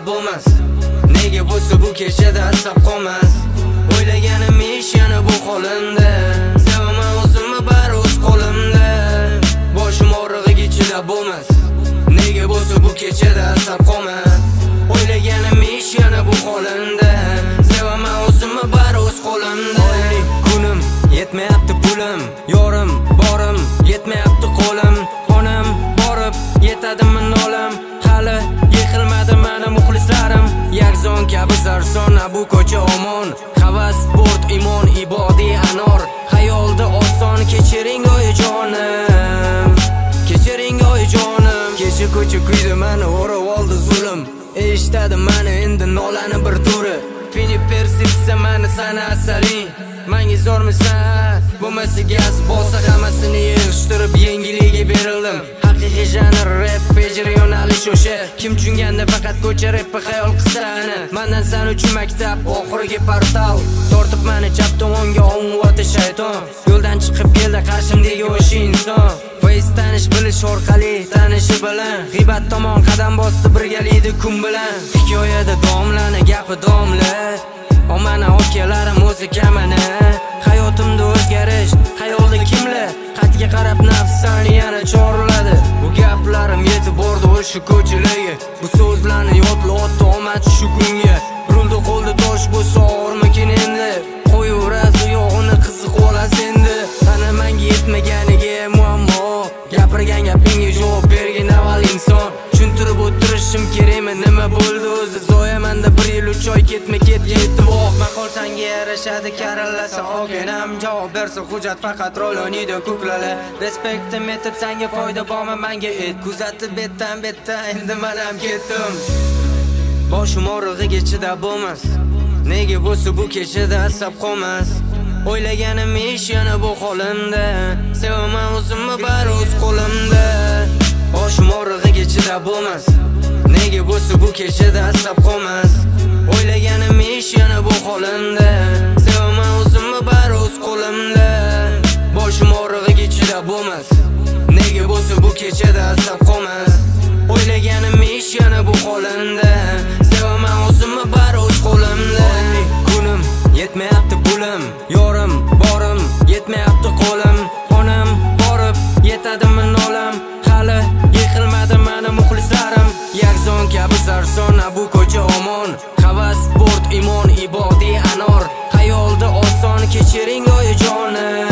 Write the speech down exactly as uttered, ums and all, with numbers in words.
bo'lmas. Nega bo'lsa bu kechada asab qolmas. O'ylaganim ish yana bu holimda. Sevaman o'zimni bari o'z qo'limda. Boshim og'rig'iga chidab bo'lmas. Nega bo'lsa bu kechada asab qolmas. O'ylaganim ish yana bu holimda. Sevaman o'zimni bari o'z qo'limda. Oylik kunim yetmayapti pulim, yorim borim yetmayapti qo'lim. Onam borib yetadimi nolam, hali yiqilmadi mana muxlislarim. Yakzon kabi zarsona bu ko'cha omon. Havas, sport, imon, ibodiy anor. Xayolda oson kechiring oyijonim. Kechiring oyijonim. Kecha ko'cha kuydi mani o'rab oldi zulm. Eshitadi mani endi nolani bir turi. Fini persipsa mani sana asaling. Menga zo'rmisan? Bo'lmasa gaz bo'lsa hammasini yig'ishtirib yengiliga berildim. Haqiqiy janr rap, fejr yo'nalish o'sha. Kim tushunganda faqat ko'cha rappi xayol qilsani. Mendan san uchun maktab, oxirgi portal. Tortib mani chap tomonga o'ng'oti shayton. Yo'ldan chiqib keldi qarshimdagi o'sha inson. Face tanish bilish orqali tanishi bilan g'iybat tomon qadam bosdi birgalikda kun bilan. Hikoyada domlani gapi domla. O mana okalarim o'zi kamana. Hayotimda o'zgarish, xayolda kimlar? Qatga qarab nafsani yana chorladi. Bu gaplarim yetib bordi o'sha ko'chalarga. Bu so'zlarni yodla otdi omad shu kunga. Rulda qo'lda tosh bo'lsa og'irmikin endi. Qo'yaverasiz uyog'ini qiziq olas endi. Ana menga yetmaganiga muammo. Gapirgan gapingga javob bergin avval inson. Tushuntirib o'tirishim kerakmi nima bo'ldi o'zi? Zoyamanda bir yil uch oy ketma ket yetib oq. Maqol senga yarashadi karallasa ogenam. Javob bersa hujjat faqat rol o'ynaydi ko'klala. Respektim etib senga foyda bormi menga et. Kuzatib betdan betdan endi men ham ketdim. Boshim og'rig'iga chidab bo'lmas. Nega bo'lsa bu kechada asab qolmas. O'ylaganim ish yana bu holimda. Sevaman o'zimni bari o'z qo'limda. Boshim og'rig'iga chidab bo'lmas. Nega bo'lsa bu kechada asab qolmas. O'ylaganim ish yana bu holimda. Sevaman o'zimni bari o'z qo'limda. Boshim og'rig'iga chidab bo'lmas. Nega bo'lsa bu kechada asab qolmas. O'ylaganim ish yana bu holimda. Sevaman o'zimni bari o'z qo'limda. Kunim yetmayapti pulim, yorim borim yetmayapti qo'lim. Onam borib yetadimi nolam, hali yiqilmadi mana muxlislarim. Yakzon kabi zarsona bu ko'cha omon. Havas, sport, imon, ibodiy anor. Xayolda oson kechiring oyijonim.